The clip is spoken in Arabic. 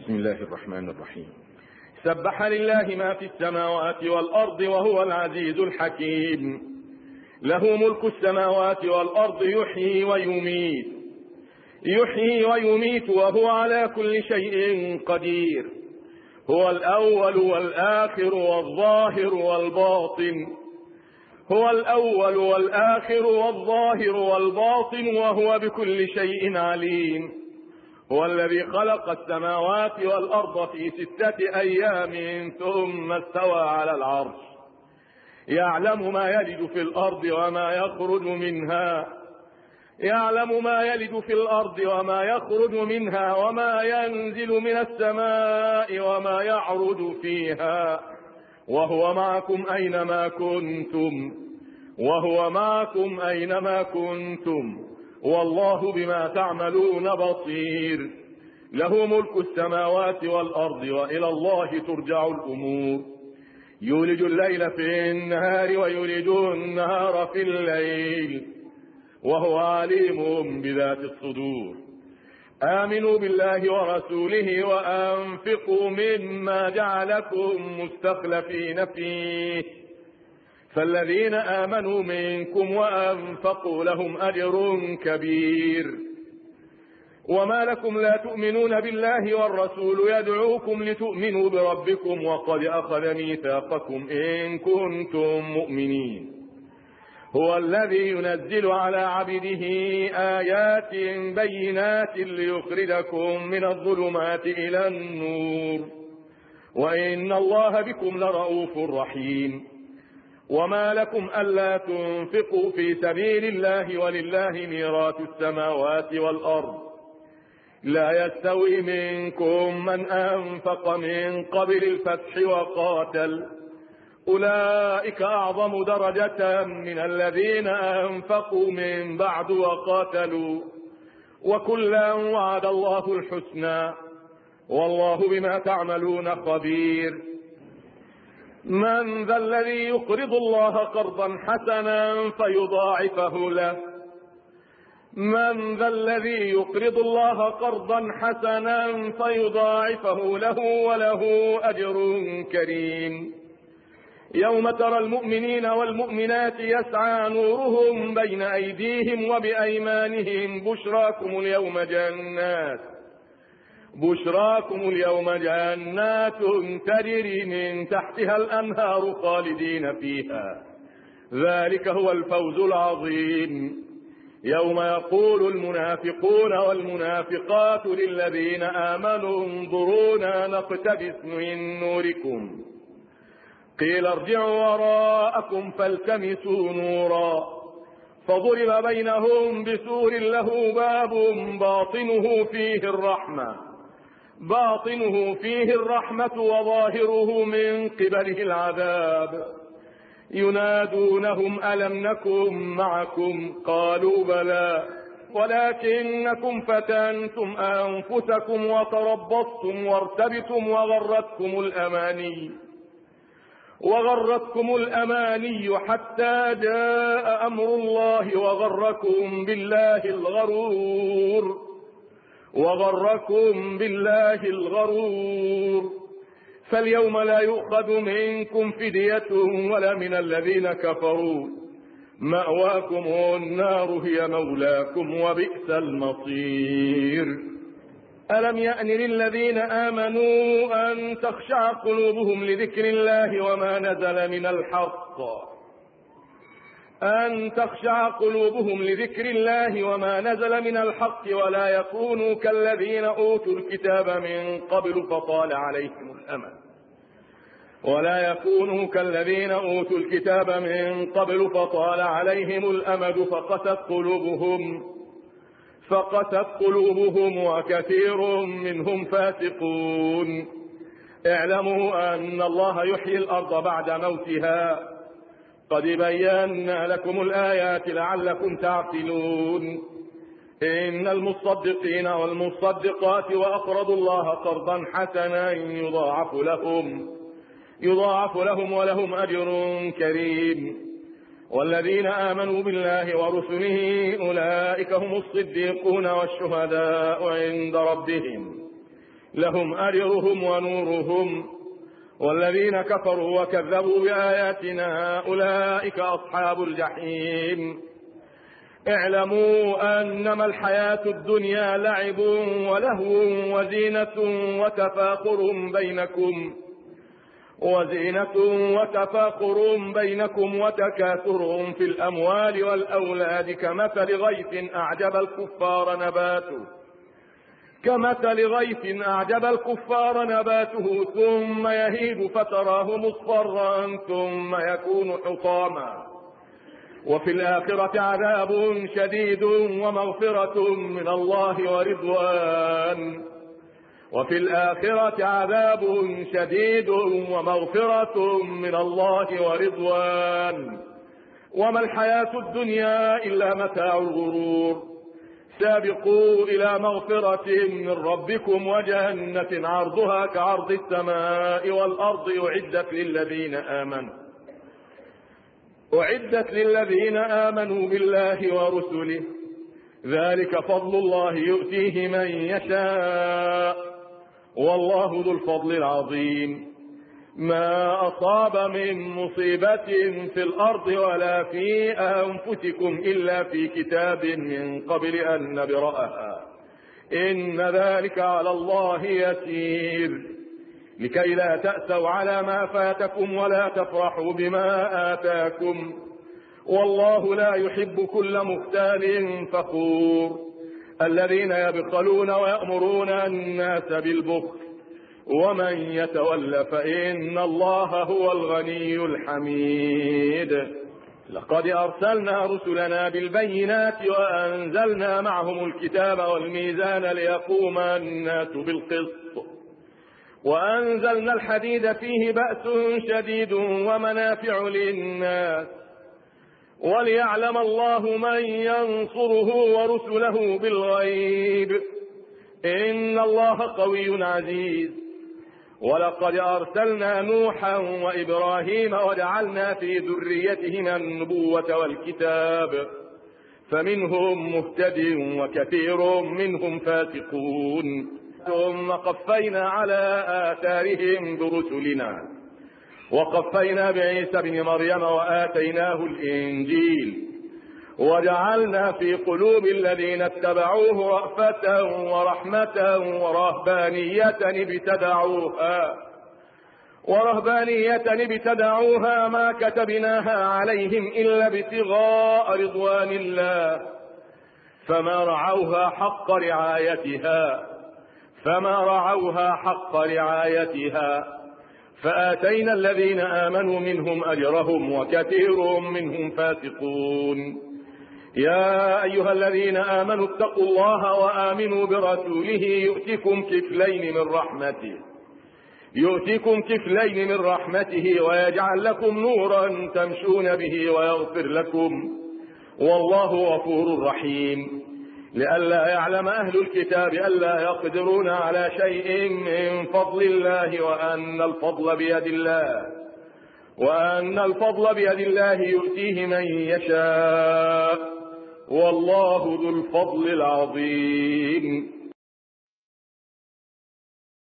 بسم الله الرحمن الرحيم. سبح لله ما في السماوات والأرض وهو العزيز الحكيم. له ملك السماوات والأرض يحيي ويميت وهو على كل شيء قدير. هو الأول والآخر والظاهر والباطن وهو بكل شيء عليم. هو الذي خلق السماوات والأرض في 6 أيام ثم استوى على العرش. يعلم ما يلج في الأرض وما يخرج منها وما ينزل من السماء وما يعرج فيها، وهو معكم أينما كنتم والله بما تعملون بصير. له ملك السماوات والأرض وإلى الله ترجع الأمور. يولج الليل في النهار ويولج النهار في الليل وهو عليم بذات الصدور. آمنوا بالله ورسوله وأنفقوا مما جعلكم مستخلفين فيه، فالذين آمنوا منكم وأنفقوا لهم أجر كبير. وما لكم لا تؤمنون بالله والرسول يدعوكم لتؤمنوا بربكم وقد أخذ ميثاقكم إن كنتم مؤمنين. هو الذي ينزل على عبده آيات بينات ليخرجكم من الظلمات إلى النور، وإن الله بكم لرؤوف رحيم. وما لكم ألا تنفقوا في سبيل الله ولله ميراث السماوات والأرض. لا يستوي منكم من أنفق من قبل الفتح وقاتل، أولئك أعظم درجة من الذين أنفقوا من بعد وقاتلوا، وكلا وعد الله الحسنى والله بما تعملون خبير. من ذا الذي يقرض الله قرضا حسنا فيضاعفه له وله أجر كريم. يوم ترى المؤمنين والمؤمنات يسعى نورهم بين أيديهم وبأيمانهم بشراكم اليوم جنات تجري من تحتها الأنهار خالدين فيها، ذلك هو الفوز العظيم. يوم يقول المنافقون والمنافقات للذين آمنوا انظرونا نقتبس من نوركم قيل ارجعوا وراءكم فالتمسوا نورا فضرب بينهم بسور له باب باطنه فيه الرحمة وظاهره من قبله العذاب. ينادونهم ألم نكن معكم قالوا بلى ولكنكم فتنتم أنفسكم وتربصتم وارتبتم وغرتكم الأماني حتى جاء أمر الله وغركم بالله الغرور. فاليوم لا يؤخذ منكم فدية ولا من الذين كفروا، مأواكم النار هي مولاكم وبئس المصير. ألم يأن للذين آمنوا أن تخشع قلوبهم لذكر الله وما نزل من الحق ولا يكونوا كالذين أوتوا الكتاب من قبل فطال عليهم الأمد فقست قلوبهم وكثير منهم فاسقون. اعلموا أن الله يحيي الأرض بعد موتها قد بينا لكم الآيات لعلكم تعقلون. إن المصدقين والمصدقات وأقرضوا الله قرضا حسنا يضاعف لهم ولهم أجر كريم. والذين آمنوا بالله ورسله أولئك هم الصديقون والشهداء عند ربهم لهم أجرهم ونورهم، والذين كفروا وكذبوا بآياتنا أولئك أصحاب الجحيم. اعلموا أنما الحياة الدنيا لعب ولهو وتفاخر بينكم وتكاثر في الأموال والأولاد كمثل غيث أعجب الكفار نباته ثم يهيج فتراه مصفرا ثم يكون حطاما، وفي الآخرة عذاب شديد ومغفرة من الله ورضوان، وما الحياة الدنيا إلا متاع الغرور. سابقوا إلى مغفرة من ربكم وجنة عرضها كعرض السماء والأرض أعدت للذين آمنوا بالله ورسله، ذلك فضل الله يؤتيه من يشاء، والله ذو الفضل العظيم. ما أصاب من مصيبة في الأرض ولا في أنفسكم إلا في كتاب من قبل أن نبرأها، إن ذلك على الله يسير، لكي لا تأسوا على ما فاتكم ولا تفرحوا بما آتاكم، والله لا يحب كل مختال فخور. الذين يبخلون ويأمرون الناس بالبخل، ومن يتول فإن الله هو الغني الحميد. لقد أرسلنا رسلنا بالبينات وأنزلنا معهم الكتاب والميزان ليقوم الناس بالقسط، وأنزلنا الحديد فيه بأس شديد ومنافع للناس، وليعلم الله من ينصره ورسله بالغيب، إن الله قوي عزيز. ولقد أرسلنا نوحا وإبراهيم وجعلنا في ذريتهما النبوة والكتاب، فمنهم مهتد وكثير منهم فاسقون. ثم قفينا على آثارهم برسلنا، وقفينا بعيسى بن مريم وآتيناه الإنجيل، وجعلنا في قلوب الذين اتبعوه رأفة ورحمة ورهبانية ابتدعوها ما كتبناها عليهم إلا ابتغاء رضوان الله، فما رعوها حق رعايتها، فآتينا الذين آمنوا منهم أجرهم وكثير منهم فاسقون. يا أيها الذين آمنوا اتقوا الله وآمنوا برسوله يؤتكم كفلين من رحمته ويجعل لكم نورا تمشون به ويغفر لكم، والله غفور رحيم. لئلا يعلم أهل الكتاب ألا يقدرون على شيء من فضل الله وأن الفضل بيد الله يؤتيه من يشاء، والله ذو الفضل العظيم.